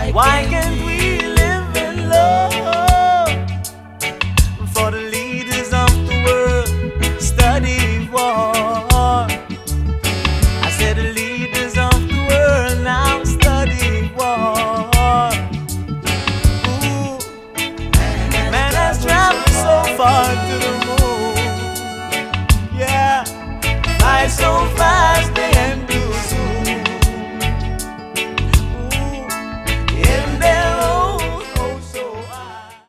Why can't we live in love? For the leaders of the world study war. I said the leaders